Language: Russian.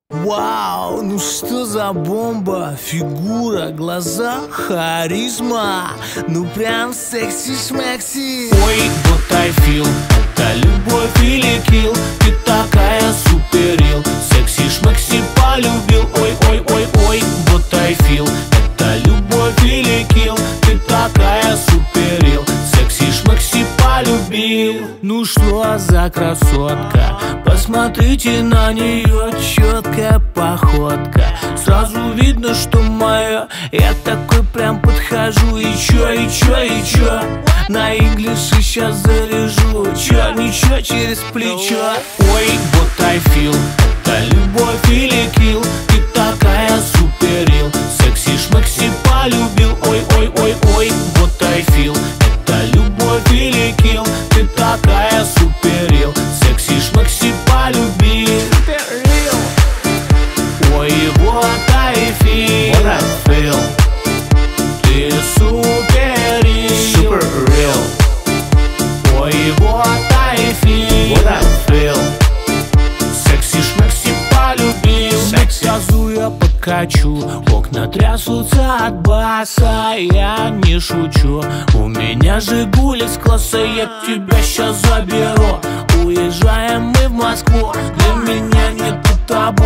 Вау, ну что за бомба, фигура, глаза, харизма. Ну прям секси-шмекси. Ой, what I feel, это любовь или килл. Ты такая суперил, секси-шмекси полюбил. Ой, ой, ой, ой, what I feel, это любовь или килл. Ты такая суперил, секси-шмекси полюбил. Ну что за красотка, посмотрите на нее, четкая походка. Сразу видно, что моя. Я такой прям подхожу. И чё? На инглише сейчас заряжу. Чё, ничего через плечо. Ой, what I feel, это любовь или килл. Ты такая суперил, секси-шмекси полюбил. Ой, ой, ой, ой, what I feel, это любовь или килл. Ты такая суперил, секси-шмекси полюбил. Ой, what I feel, ты суперил. Ой, what I feel, секси-шмекси полюбил. Газу я подкачу, окна трясутся от баса. Я не шучу, у меня Жигули с класса. Я тебя щас заберу, уезжаем мы в Москву. Для меня нету табу.